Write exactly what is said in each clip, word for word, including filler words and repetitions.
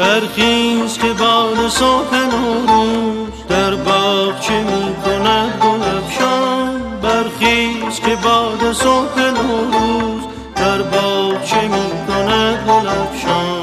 برخیز که باد صبح نوروز در باغ چه می کند گل افشان. برخیز که باد صبح نوروز در باغ چه می کند گل افشان.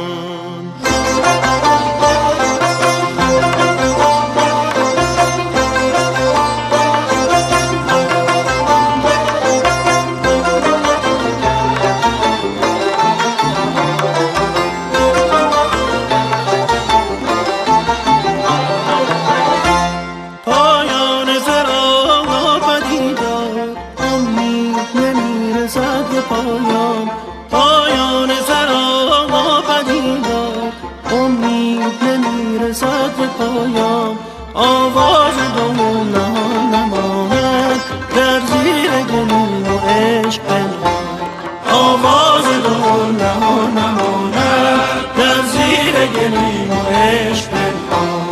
پایان پایان فراق آمدیدار، امید نمیرسد به پایان. آواز دلم نهان نماند در زیر گلیم و عشق پنهان. آواز دلم نهان نماند در زیر گلیم و عشق پنهان.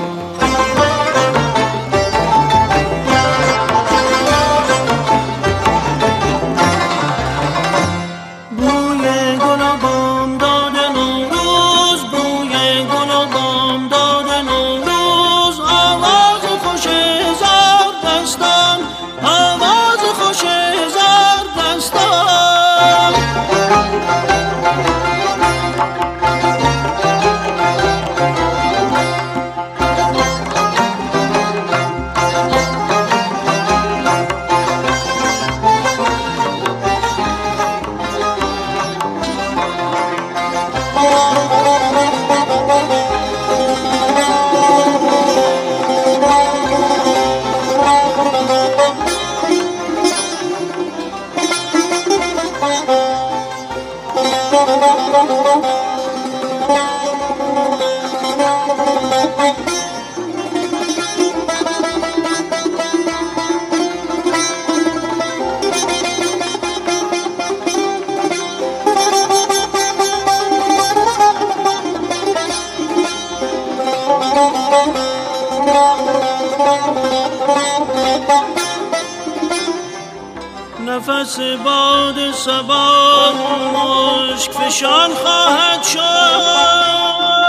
نفس باد صبا مشک فشان خواهد شد.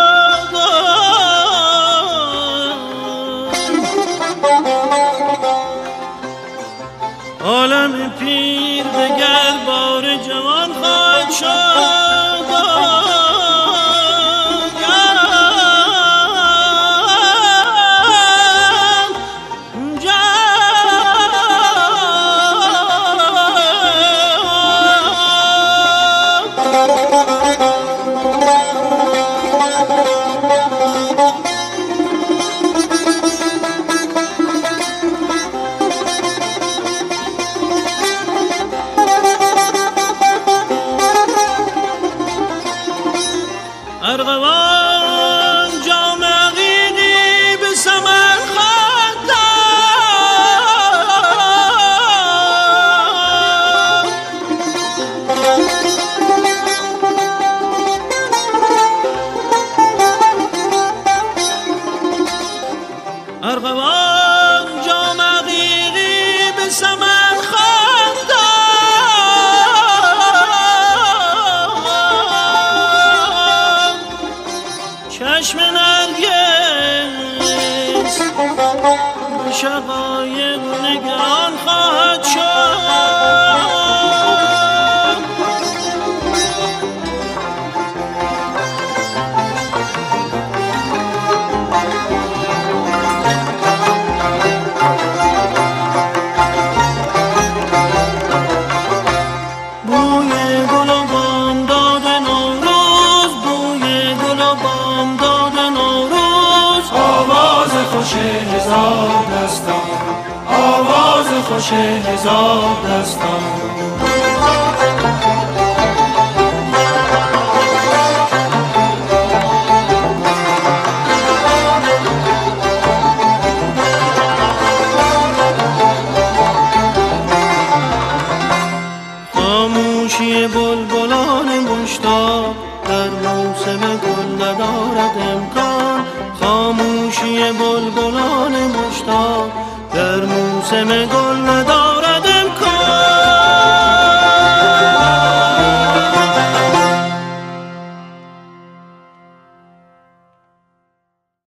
عالم پیر دگر بار جوان خواهد شد. ارغوان جام عقیقی به ثمر خواهد داد. ارغوان جام عقیقی به ثمر خواهد داد. چشم نرگس به شقایق نگران خواهد شد. بوی گل و بامداد نوروز، بوی گل و بامداد نوروز. آواز خوش هزار دستان، آواز خوش هزار دستان. خاموشی بلبلان مشتاق در موسم گل ندارد امکان. خاموشی بلبلان مشتاق در موسم گل ندارد